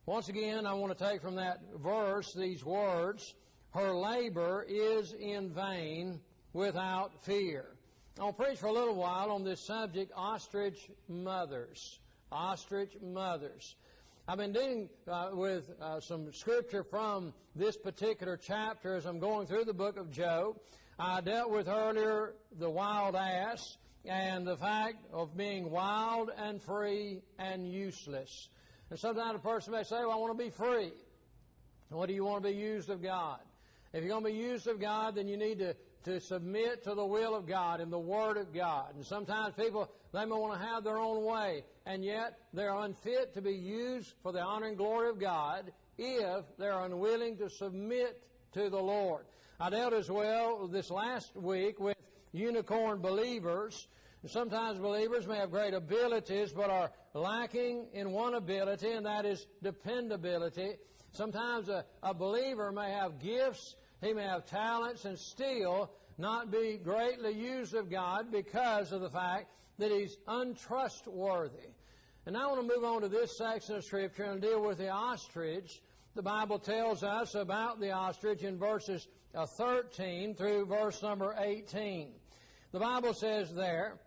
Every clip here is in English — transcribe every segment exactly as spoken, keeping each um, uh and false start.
Once again, I want to take from that verse these words, her labor is in vain without fear. I'll preach for a little while on this subject, ostrich mothers. Ostrich mothers. I've been dealing uh, with uh, some scripture from this particular chapter as I'm going through the book of Job. I dealt with earlier the wild ass and the fact of being wild and free and useless. And sometimes a person may say, well, I want to be free. What do you want to be used of God? If you're going to be used of God, then you need to, to submit to the will of God and the Word of God. And sometimes people, they may want to have their own way, and yet they're unfit to be used for the honor and glory of God if they're unwilling to submit to the Lord. I dealt as well this last week with unicorn believers. Sometimes believers may have great abilities but are lacking in one ability, and that is dependability. Sometimes a, a believer may have gifts, he may have talents, and still not be greatly used of God because of the fact that he's untrustworthy. And now I want to move on to this section of Scripture and deal with the ostrich. The Bible tells us about the ostrich in verses thirteen through verse number eighteen. The Bible says there,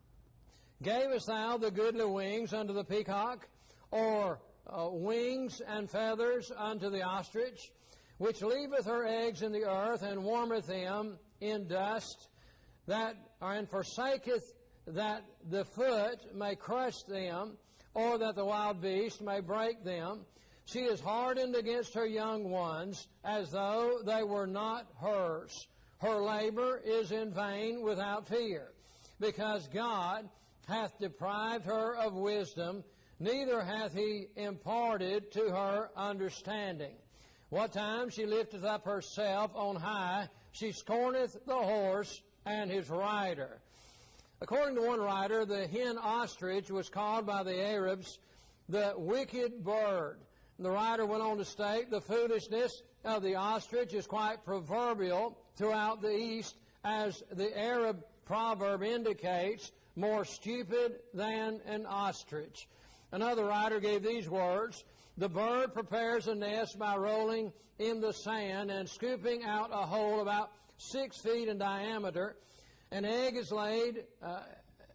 Gavest thou the goodly wings unto the peacock, or uh, wings and feathers unto the ostrich, which leaveth her eggs in the earth, and warmeth them in dust, that and forsaketh that the foot may crush them, or that the wild beast may break them? She is hardened against her young ones, as though they were not hers. Her labor is in vain without fear, because God hath deprived her of wisdom, neither hath He imparted to her understanding. What time she lifteth up herself on high, she scorneth the horse and his rider. According to one writer, the hen ostrich was called by the Arabs the wicked bird. The writer went on to state the foolishness of the ostrich is quite proverbial throughout the East, as the Arab proverb indicates, more stupid than an ostrich. Another writer gave these words, the bird prepares a nest by rolling in the sand and scooping out a hole about six feet in diameter. An egg is laid uh,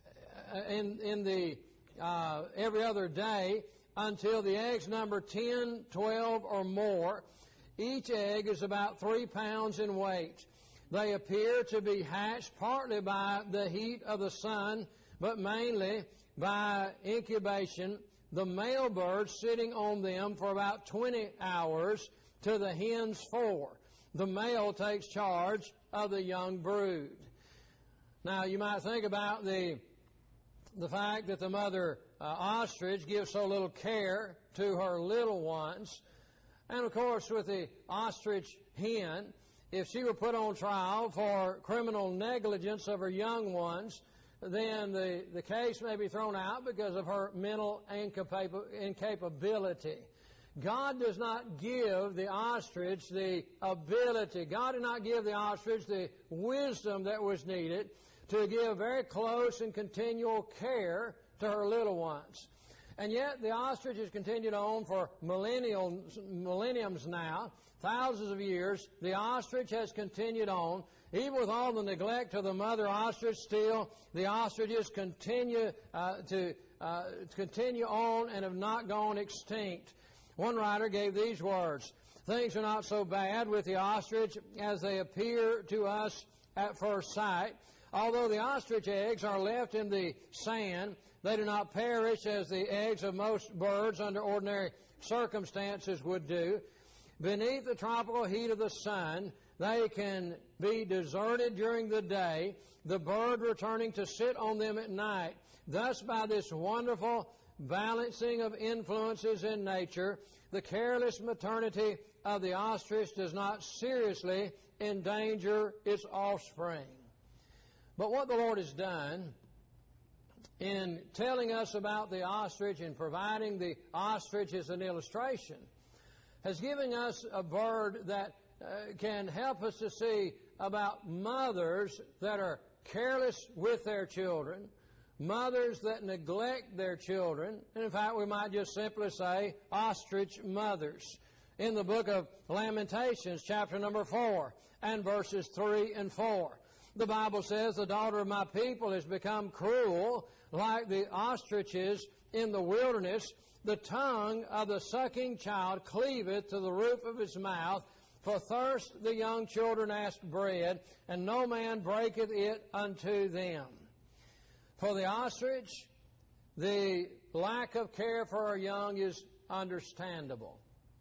in, in the uh, every other day until the eggs number ten, twelve, or more. Each egg is about three pounds in weight. They appear to be hatched partly by the heat of the sun, but mainly by incubation, the male bird sitting on them for about twenty hours to the hen's four. The male takes charge of the young brood. Now, you might think about the the fact that the mother uh, ostrich gives so little care to her little ones. And of course, with the ostrich hen, if she were put on trial for criminal negligence of her young ones, then the, the case may be thrown out because of her mental incapa- incapability. God does not give the ostrich the ability. God did not give the ostrich the wisdom that was needed to give very close and continual care to her little ones. And yet the ostrich has continued on for millennials, millenniums now, thousands of years. The ostrich has continued on. Even with all the neglect of the mother ostrich, still the ostriches continue uh, to, uh, to continue on and have not gone extinct. One writer gave these words, things are not so bad with the ostrich as they appear to us at first sight. Although the ostrich eggs are left in the sand, they do not perish as the eggs of most birds under ordinary circumstances would do. Beneath the tropical heat of the sun, they can be deserted during the day, the bird returning to sit on them at night. Thus, by this wonderful balancing of influences in nature, the careless maternity of the ostrich does not seriously endanger its offspring. But what the Lord has done in telling us about the ostrich and providing the ostrich as an illustration has given us a bird that uh, can help us to see about mothers that are careless with their children, mothers that neglect their children, and in fact we might just simply say ostrich mothers. In the book of Lamentations, chapter number four, and verses three and four, the Bible says, the daughter of my people has become cruel, like the ostriches in the wilderness. The tongue of the sucking child cleaveth to the roof of his mouth. For thirst the young children ask bread, and no man breaketh it unto them. For the ostrich, the lack of care for her young is understandable.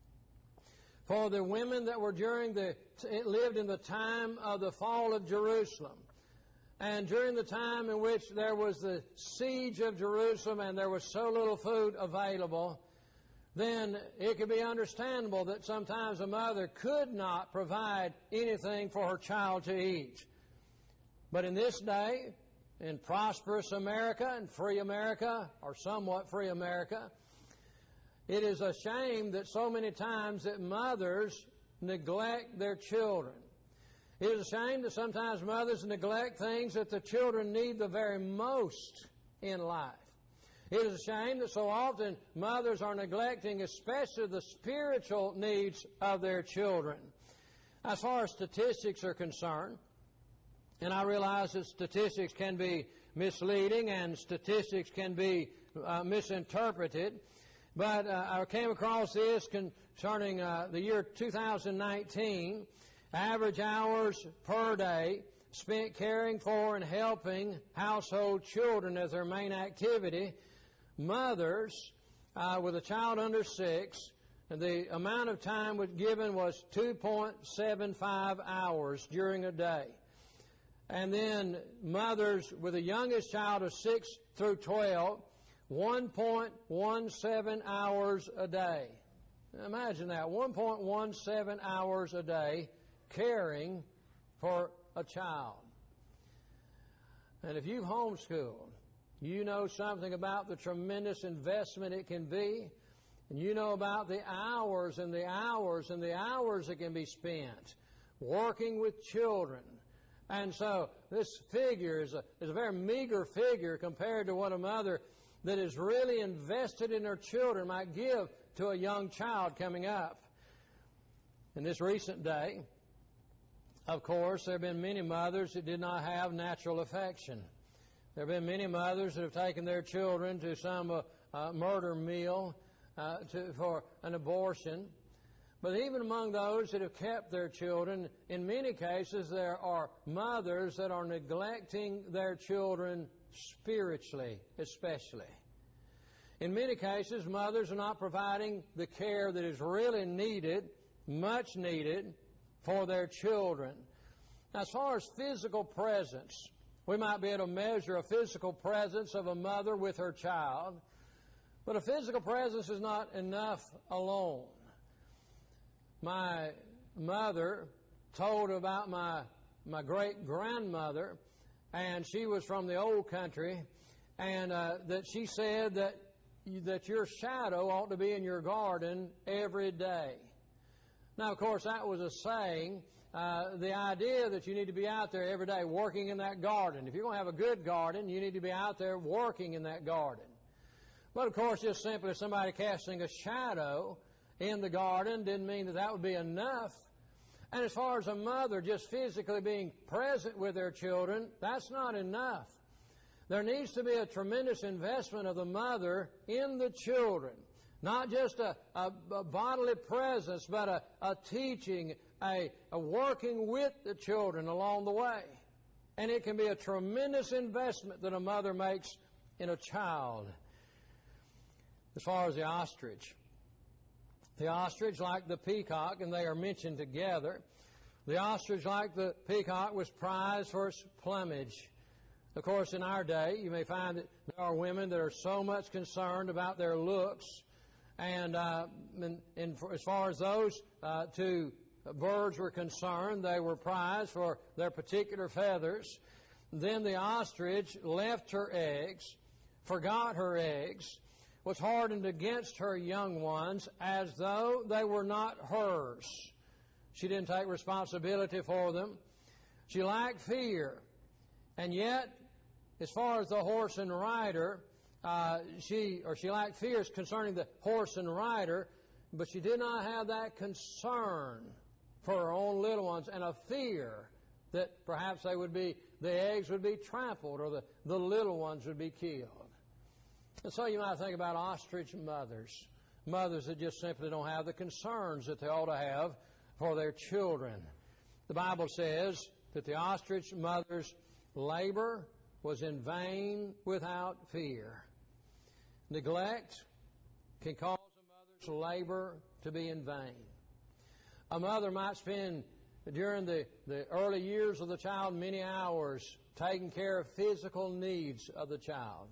For the women that were during the, lived in the time of the fall of Jerusalem, and during the time in which there was the siege of Jerusalem and there was so little food available, then it could be understandable that sometimes a mother could not provide anything for her child to eat. But in this day, in prosperous America and free America, or somewhat free America, it is a shame that so many times that mothers neglect their children. It is a shame that sometimes mothers neglect things that the children need the very most in life. It is a shame that so often mothers are neglecting especially the spiritual needs of their children. As far as statistics are concerned, and I realize that statistics can be misleading and statistics can be uh, misinterpreted, but uh, I came across this concerning uh, the year two thousand nineteen, average hours per day spent caring for and helping household children as their main activity. Mothers uh, with a child under six, the amount of time was given was two point seven five hours during a day. And then mothers with the youngest child of six through twelve, one point one seven hours a day. Imagine that, one point one seven hours a day caring for a child. And if you've homeschooled, you know something about the tremendous investment it can be, and you know about the hours and the hours and the hours that can be spent working with children. And so this figure is a, is a very meager figure compared to what a mother that is really invested in her children might give to a young child coming up. In this recent day, of course, there have been many mothers that did not have natural affection. There have been many mothers that have taken their children to some uh, uh, murder mill uh, to, for an abortion. But even among those that have kept their children, in many cases there are mothers that are neglecting their children spiritually, especially. In many cases, mothers are not providing the care that is really needed, much needed, for their children. Now, as far as physical presence, we might be able to measure a physical presence of a mother with her child, but a physical presence is not enough alone. My mother told about my my great-grandmother, and she was from the old country, and uh, that she said that that your shadow ought to be in your garden every day. Now, of course, that was a saying. Uh, the idea that you need to be out there every day working in that garden. If you're going to have a good garden, you need to be out there working in that garden. But, of course, just simply somebody casting a shadow in the garden didn't mean that that would be enough. And as far as a mother just physically being present with their children, that's not enough. There needs to be a tremendous investment of the mother in the children. Not just a, a, a bodily presence, but a, a teaching, a, a working with the children along the way. And it can be a tremendous investment that a mother makes in a child. As far as the ostrich, the ostrich, like the peacock, and they are mentioned together, the ostrich, like the peacock, was prized for its plumage. Of course, in our day, you may find that there are women that are so much concerned about their looks. And, uh, and, and for, as far as those uh, two birds were concerned, they were prized for their particular feathers. Then the ostrich left her eggs, forgot her eggs, was hardened against her young ones as though they were not hers. She didn't take responsibility for them. She lacked fear. And yet, as far as the horse and rider, uh, she or she lacked fears concerning the horse and rider, but she did not have that concern for her own little ones and a fear that perhaps they would be, the eggs would be trampled or the, the little ones would be killed. And so you might think about ostrich mothers, mothers that just simply don't have the concerns that they ought to have for their children. The Bible says that the ostrich mother's labor was in vain without fear. Neglect can cause a mother's labor to be in vain. A mother might spend during the, the early years of the child many hours taking care of physical needs of the child.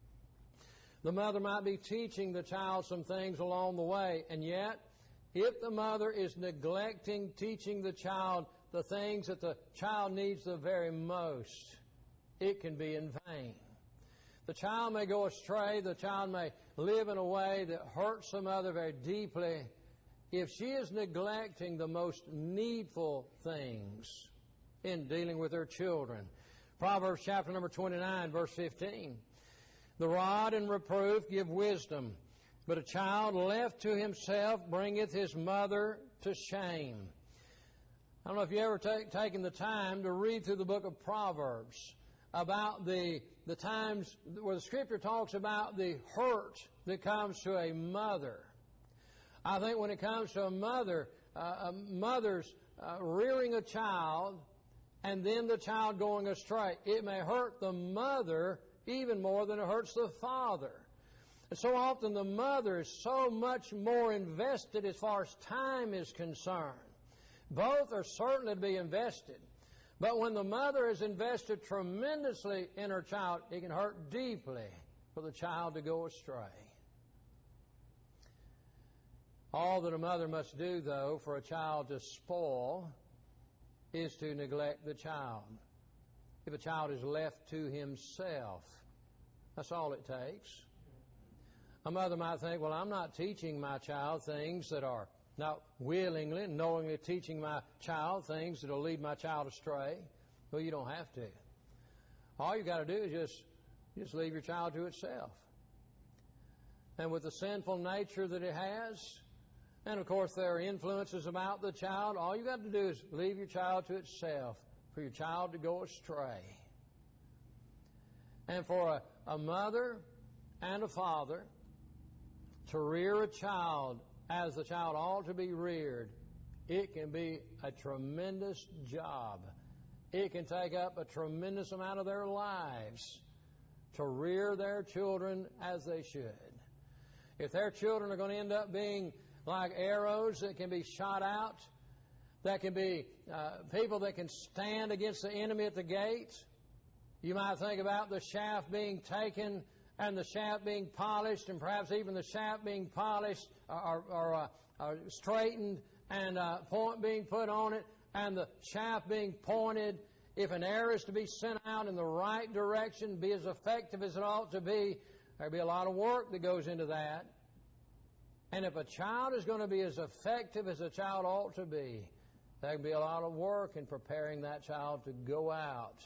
The mother might be teaching the child some things along the way, and yet, if the mother is neglecting teaching the child the things that the child needs the very most, it can be in vain. The child may go astray, the child may live in a way that hurts the mother very deeply if she is neglecting the most needful things in dealing with her children. Proverbs chapter number twenty-nine, verse fifteen. The rod and reproof give wisdom, but a child left to himself bringeth his mother to shame. I don't know if you ever take, taken the time to read through the book of Proverbs about the, the times where the Scripture talks about the hurt that comes to a mother. I think when it comes to a mother, uh, a mother's uh, rearing a child and then the child going astray, it may hurt the mother even more than it hurts the father. And so often the mother is so much more invested as far as time is concerned. Both are certainly to be invested. But when the mother is invested tremendously in her child, it can hurt deeply for the child to go astray. All that a mother must do, though, for a child to spoil is to neglect the child. If a child is left to himself, that's all it takes. A mother might think, well, I'm not teaching my child things that are not willingly, knowingly teaching my child things that will lead my child astray. Well, you don't have to. All you got to do is just, just leave your child to itself. And with the sinful nature that it has, and of course there are influences about the child, all you got to do is leave your child to itself for your child to go astray. And for a, a mother and a father to rear a child as the child ought to be reared, it can be a tremendous job. It can take up a tremendous amount of their lives to rear their children as they should. If their children are going to end up being like arrows that can be shot out, that can be uh, people that can stand against the enemy at the gate, you might think about the shaft being taken and the shaft being polished, and perhaps even the shaft being polished or, or, uh, or straightened, and a point being put on it, and the shaft being pointed. If an arrow is to be sent out in the right direction, be as effective as it ought to be, there'll be a lot of work that goes into that. And if a child is going to be as effective as a child ought to be, there can be a lot of work in preparing that child to go out.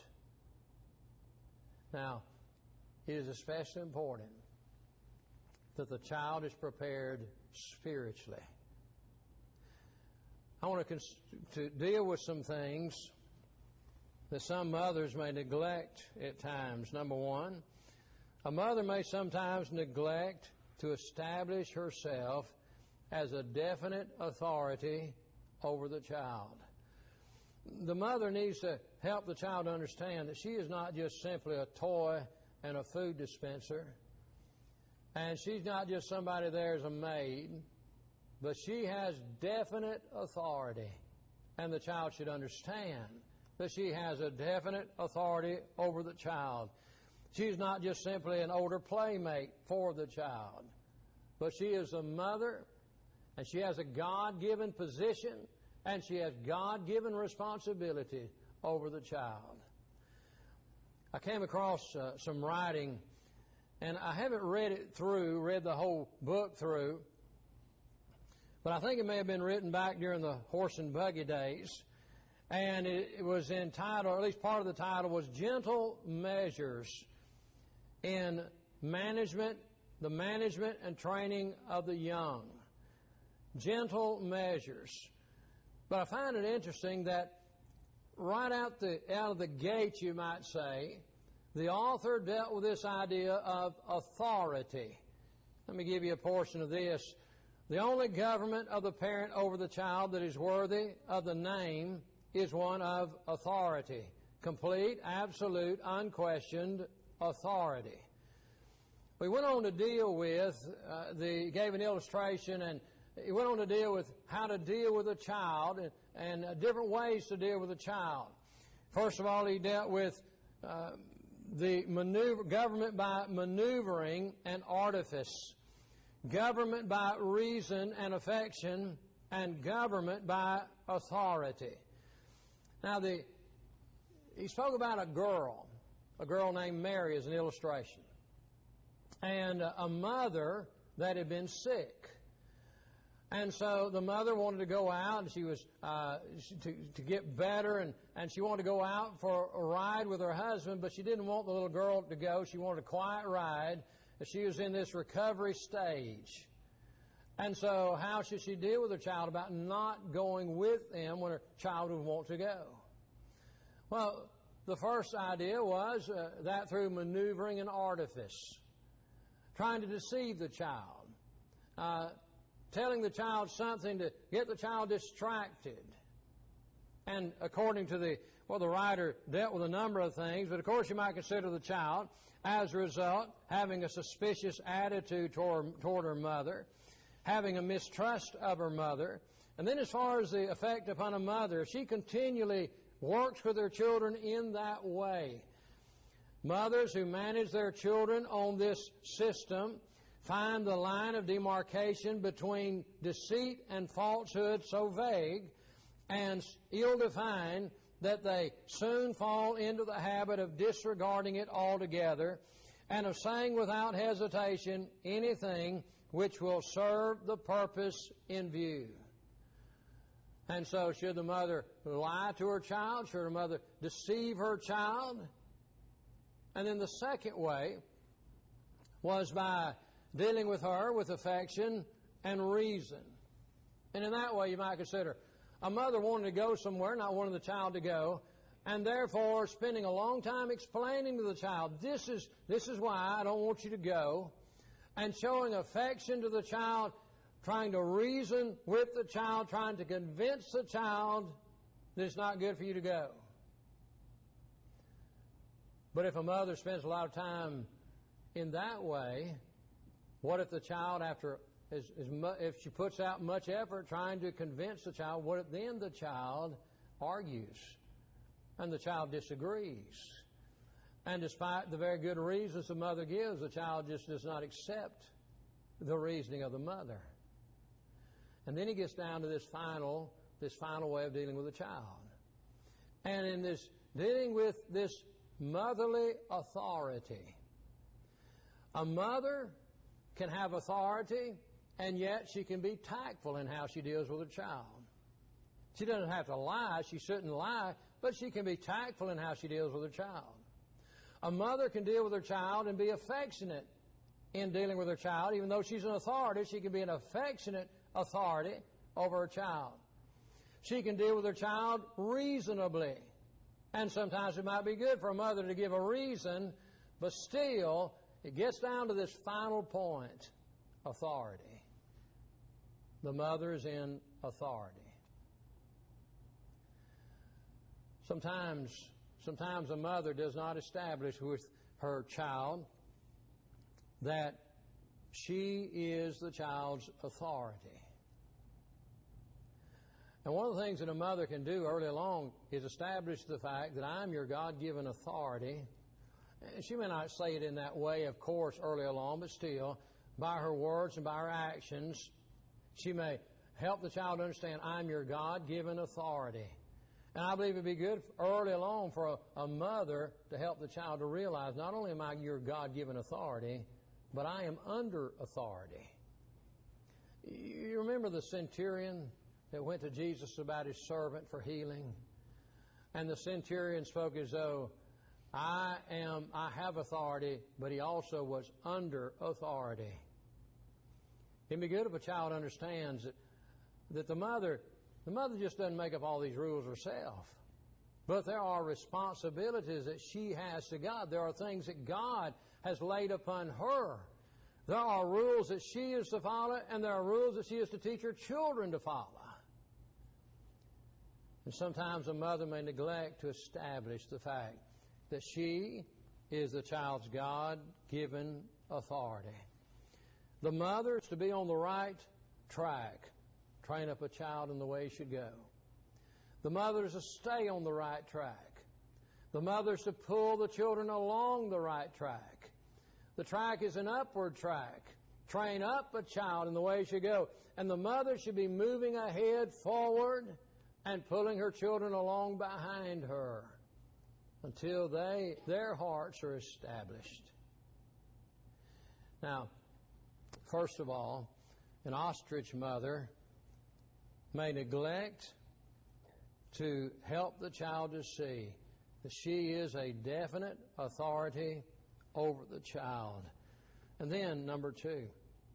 Now, it is especially important that the child is prepared spiritually. I want to, cons- to deal with some things that some mothers may neglect at times. Number one, a mother may sometimes neglect to establish herself as a definite authority over the child. The mother needs to help the child understand that she is not just simply a toy and a food dispenser, and she's not just somebody there as a maid, but she has definite authority, and the child should understand that she has a definite authority over the child. She's not just simply an older playmate for the child, but she is a mother, and she has a God-given position, and she has God-given responsibility over the child. I came across uh, some writing, and I haven't read it through, read the whole book through, but I think it may have been written back during the horse and buggy days, and it, it was entitled, or at least part of the title was Gentle Measures in management, the management and training of the young. Gentle measures. But I find it interesting that right out the out of the gate, you might say, the author dealt with this idea of authority. Let me give you a portion of this. The only government of the parent over the child that is worthy of the name is one of authority. Complete, absolute, unquestioned authority. We went on to deal with, uh, the gave an illustration, and he went on to deal with how to deal with a child and, and uh, different ways to deal with a child. First of all, he dealt with uh, the maneuver, government by maneuvering and artifice, government by reason and affection, and government by authority. Now, the he spoke about a girl, a girl named Mary as an illustration, and a mother that had been sick. And so the mother wanted to go out, and she was uh, to, to get better, and, and she wanted to go out for a ride with her husband, but she didn't want the little girl to go. She wanted a quiet ride. She was in this recovery stage. And so how should she deal with her child about not going with them when her child would want to go? Well, the first idea was uh, that through maneuvering and artifice, trying to deceive the child, uh, telling the child something to get the child distracted. And according to the, well, the writer dealt with a number of things, but of course you might consider the child, as a result, having a suspicious attitude toward, toward her mother, having a mistrust of her mother. And then as far as the effect upon a mother, if she continually works with her children in that way, mothers who manage their children on this system find the line of demarcation between deceit and falsehood so vague and ill-defined that they soon fall into the habit of disregarding it altogether and of saying without hesitation anything which will serve the purpose in view. And so should the mother lie to her child? Should her mother deceive her child? And then the second way was by dealing with her with affection and reason. And in that way you might consider a mother wanting to go somewhere, not wanting the child to go, and therefore spending a long time explaining to the child, this is, this is why I don't want you to go, and showing affection to the child, trying to reason with the child, trying to convince the child that it's not good for you to go. But if a mother spends a lot of time in that way, what if the child, after is, is mu- if she puts out much effort trying to convince the child, what if then the child argues and the child disagrees? And despite the very good reasons the mother gives, the child just does not accept the reasoning of the mother. And then he gets down to this final, this final way of dealing with the child. And in this dealing with this motherly authority, a mother can have authority, and yet she can be tactful in how she deals with her child. She doesn't have to lie. She shouldn't lie, but she can be tactful in how she deals with her child. A mother can deal with her child and be affectionate in dealing with her child. Even though she's an authority, she can be an affectionate authority over her child. She can deal with her child reasonably. And sometimes it might be good for a mother to give a reason, but still, it gets down to this final point, authority. The mother is in authority. Sometimes, sometimes a mother does not establish with her child that she is the child's authority. And one of the things that a mother can do early along is establish the fact that I'm your God-given authority. She may not say it in that way, of course, early along, but still, by her words and by her actions, she may help the child understand, I'm your God-given authority. And I believe it would be good early along for a, a mother to help the child to realize, not only am I your God-given authority, but I am under authority. You remember the centurion that went to Jesus about his servant for healing? And the centurion spoke as though, I am, I have authority, but he also was under authority. It'd be good if a child understands that, that the mother, the mother just doesn't make up all these rules herself. But there are responsibilities that she has to God. There are things that God has laid upon her. There are rules that she is to follow, and there are rules that she is to teach her children to follow. And sometimes a mother may neglect to establish the fact that she is the child's God-given authority. The mother is to be on the right track, train up a child in the way he should go. The mother is to stay on the right track. The mother is to pull the children along the right track. The track is an upward track. Train up a child in the way he should go. And the mother should be moving ahead forward and pulling her children along behind her until they their hearts are established. Now, first of all, an ostrich mother may neglect to help the child to see that she is a definite authority over the child. And then, number two,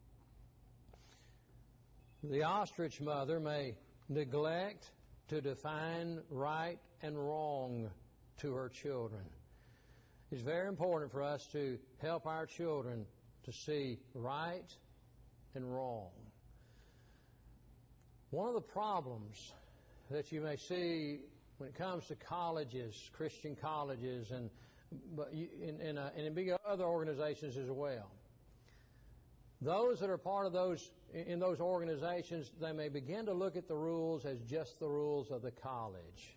the ostrich mother may neglect to define right and wrong to her children. It's very important for us to help our children to see right and wrong. One of the problems that you may see when it comes to colleges, Christian colleges, and but you, in, in, uh, and in big other organizations as well, those that are part of those in those organizations, they may begin to look at the rules as just the rules of the college,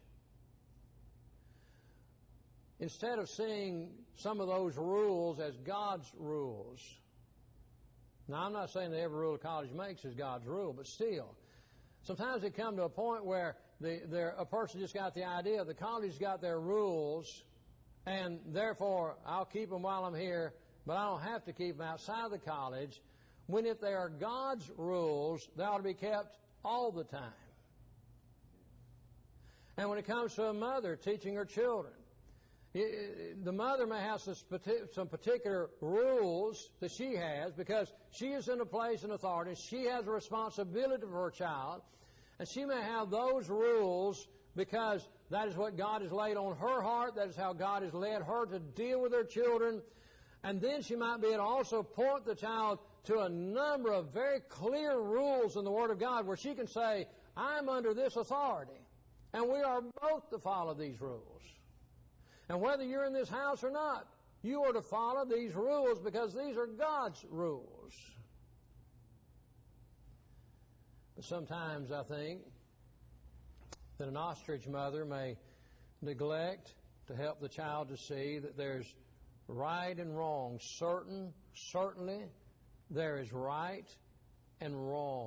instead of seeing some of those rules as God's rules. Now, I'm not saying that every rule a college makes is God's rule, but still, sometimes they come to a point where the, a person just got the idea the college's got their rules, and therefore I'll keep them while I'm here, but I don't have to keep them outside of the college, when if they are God's rules, they ought to be kept all the time. And when it comes to a mother teaching her children, the mother may have some particular rules that she has because she is in a place of authority. She has a responsibility for her child. And she may have those rules because that is what God has laid on her heart. That is how God has led her to deal with her children. And then she might be able to also point the child to a number of very clear rules in the Word of God where she can say, I'm under this authority. And we are both to follow these rules. And whether you're in this house or not, you are to follow these rules because these are God's rules. But sometimes I think that an ostrich mother may neglect to help the child to see that there's right and wrong. Certain, certainly, there is right and wrong.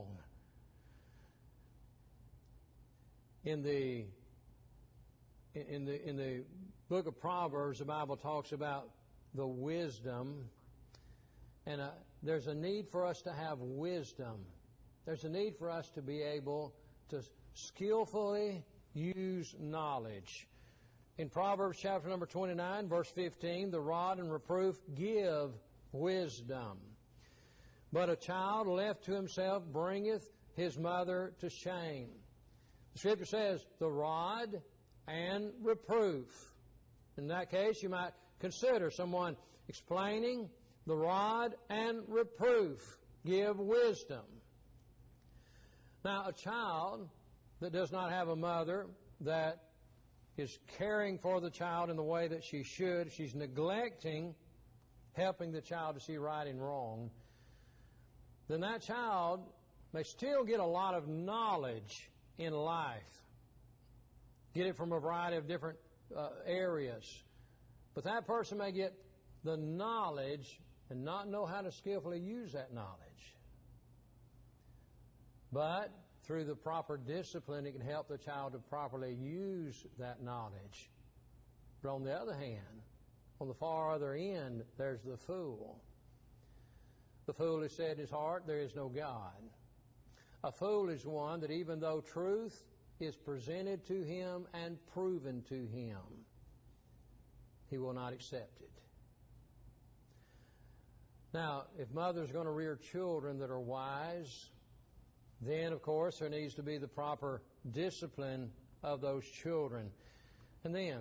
In the in the in the book of Proverbs, the Bible talks about the wisdom, and uh, there's a need for us to have wisdom. There's a need for us to be able to skillfully use knowledge. In Proverbs chapter number twenty-nine, verse fifteen, the rod and reproof give wisdom. But a child left to himself bringeth his mother to shame. The Scripture says the rod and reproof. In that case, you might consider someone explaining the rod and reproof give wisdom. Now, a child that does not have a mother that is caring for the child in the way that she should, she's neglecting helping the child to see right and wrong, then that child may still get a lot of knowledge in life. Get it from a variety of different uh, areas. But that person may get the knowledge and not know how to skillfully use that knowledge. But through the proper discipline, it can help the child to properly use that knowledge. But on the other hand, on the far other end, there's the fool. The fool has said in his heart, there is no God. A fool is one that even though truth is presented to him and proven to him, He will not accept it. Now, if mothers are going to rear children that are wise, then, of course, there needs to be the proper discipline of those children. And then,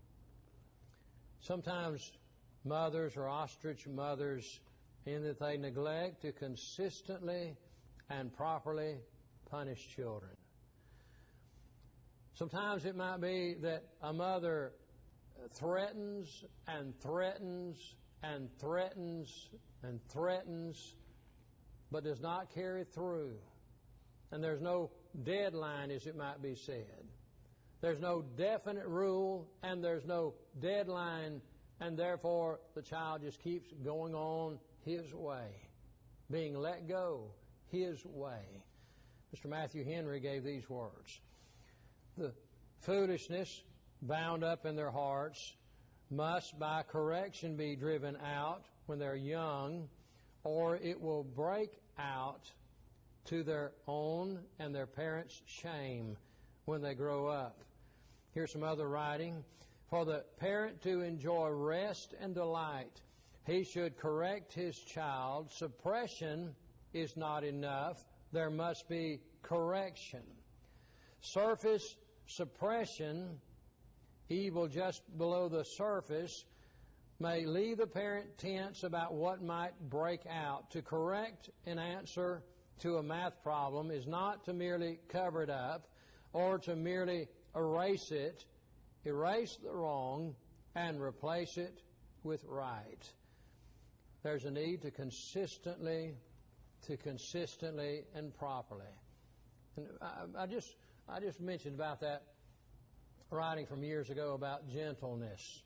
sometimes mothers are ostrich mothers in that they neglect to consistently and properly punish children. Sometimes it might be that a mother threatens and threatens and threatens and threatens, but does not carry through. And there's no deadline, as it might be said. There's no definite rule, and there's no deadline, and therefore the child just keeps going on his way, being let go his way. Mister Matthew Henry gave these words: "The foolishness bound up in their hearts must by correction be driven out when they're young, or it will break out to their own and their parents' shame when they grow up." Here's some other writing. "For the parent to enjoy rest and delight, he should correct his child. Suppression is not enough. There must be correction. Surface suppression, evil just below the surface, may leave the parent tense about what might break out. To correct an answer to a math problem is not to merely cover it up or to merely erase it. Erase the wrong and replace it with right." There's a need to consistently, to consistently and properly. And I, I just, I just mentioned about that writing from years ago about gentleness.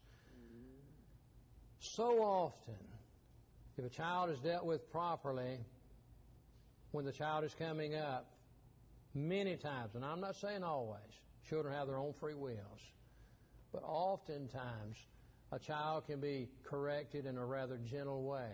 So often, if a child is dealt with properly, when the child is coming up, many times, and I'm not saying always, children have their own free wills, but oftentimes a child can be corrected in a rather gentle way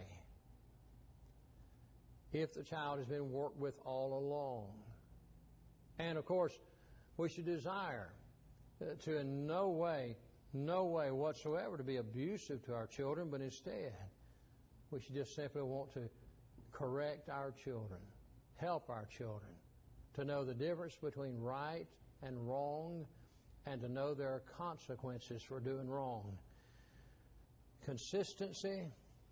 if the child has been worked with all along. And of course, we should desire to in no way, no way whatsoever to be abusive to our children, but instead we should just simply want to correct our children, help our children to know the difference between right and wrong, and to know there are consequences for doing wrong. Consistency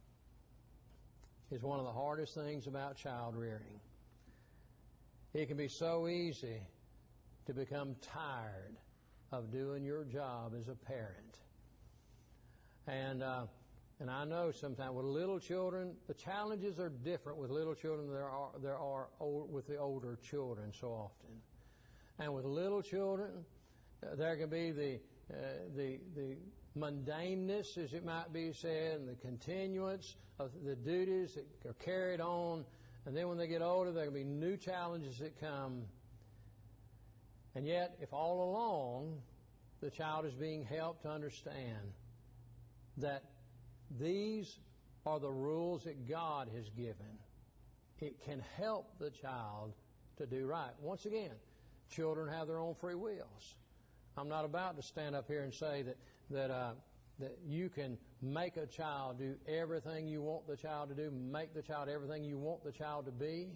is one of the hardest things about child rearing. It can be so easy to become tired of doing your job as a parent. And uh, and I know sometimes with little children, the challenges are different with little children than there are there are old, with the older children so often. And with little children, uh, there can be the uh, the the mundaneness, as it might be said, and the continuance of the duties that are carried on. And then when they get older, there can be new challenges that come. And yet, if all along the child is being helped to understand that these are the rules that God has given, it can help the child to do right. Once again, children have their own free wills. I'm not about to stand up here and say that that uh, that you can make a child do everything you want the child to do, make the child everything you want the child to be.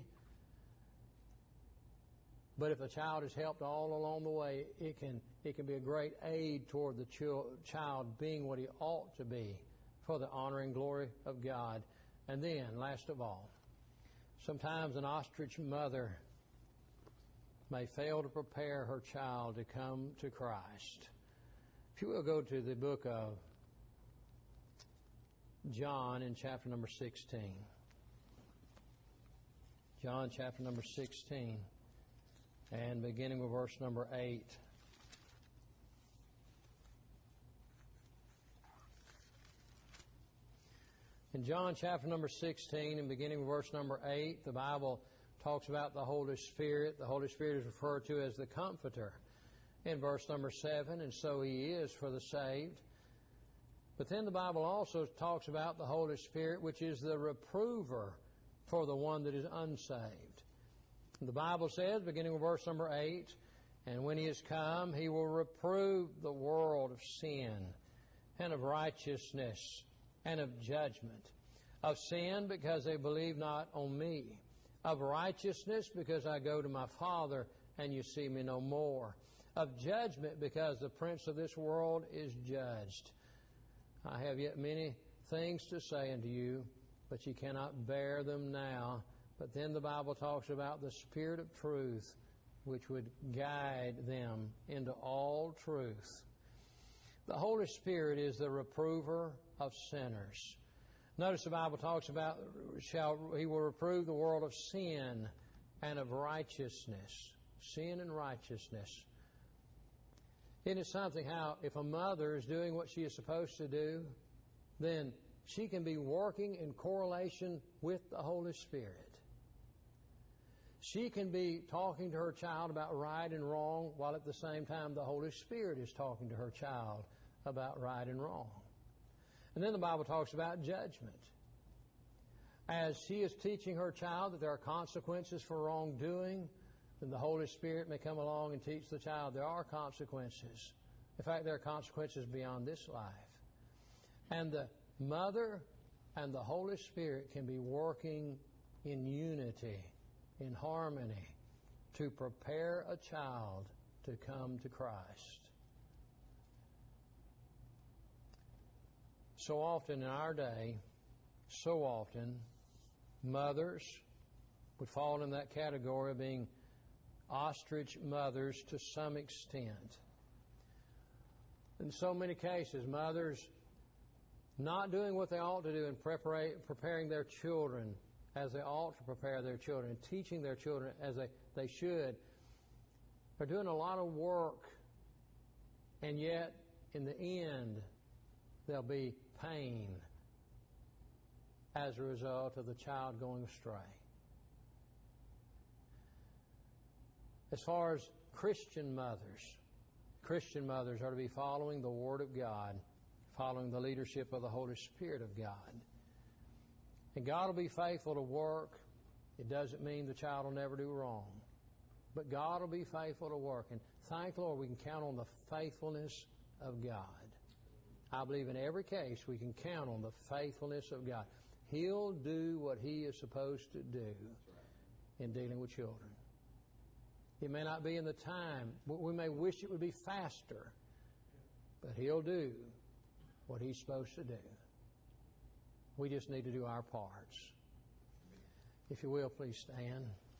But if the child is helped all along the way, it can it can be a great aid toward the ch- child being what he ought to be for the honor and glory of God. And then, last of all, sometimes an ostrich mother may fail to prepare her child to come to Christ. If you will go to the book of John in chapter number sixteen. John chapter number sixteen. And beginning with verse number eight. In John chapter number sixteen and beginning with verse number eight, the Bible talks about the Holy Spirit. The Holy Spirit is referred to as the Comforter in verse number seven, and so He is for the saved. But then the Bible also talks about the Holy Spirit, which is the reprover for the one that is unsaved. The Bible says, beginning with verse number eight, "And when He is come, He will reprove the world of sin, and of righteousness, and of judgment. Of sin, because they believe not on me. Of righteousness, because I go to my Father, and you see me no more. Of judgment, because the prince of this world is judged. I have yet many things to say unto you, but you cannot bear them now. But then the Bible talks about the Spirit of truth, which would guide them into all truth. The Holy Spirit is the reprover of sinners. Notice the Bible talks about, shall He will reprove the world of sin and of righteousness. Sin and righteousness. Isn't it something how if a mother is doing what she is supposed to do, then she can be working in correlation with the Holy Spirit. She can be talking to her child about right and wrong, while at the same time the Holy Spirit is talking to her child about right and wrong. And then the Bible talks about judgment. As she is teaching her child that there are consequences for wrongdoing, then the Holy Spirit may come along and teach the child there are consequences. In fact, there are consequences beyond this life. And the mother and the Holy Spirit can be working in unity, in harmony, to prepare a child to come to Christ. So often in our day, so often, mothers would fall in that category of being ostrich mothers to some extent. In so many cases, mothers not doing what they ought to do in prepara- preparing their children as they ought to prepare their children, and teaching their children as they, they should. They're doing a lot of work, and yet, in the end, there'll be pain as a result of the child going astray. As far as Christian mothers, Christian mothers are to be following the Word of God, following the leadership of the Holy Spirit of God. And God will be faithful to work. It doesn't mean the child will never do wrong. But God will be faithful to work. And thank the Lord we can count on the faithfulness of God. I believe in every case we can count on the faithfulness of God. He'll do what He is supposed to do in dealing with children. It may not be in the time. We may wish it would be faster. But He'll do what He's supposed to do. We just need to do our parts. If you will, please stand.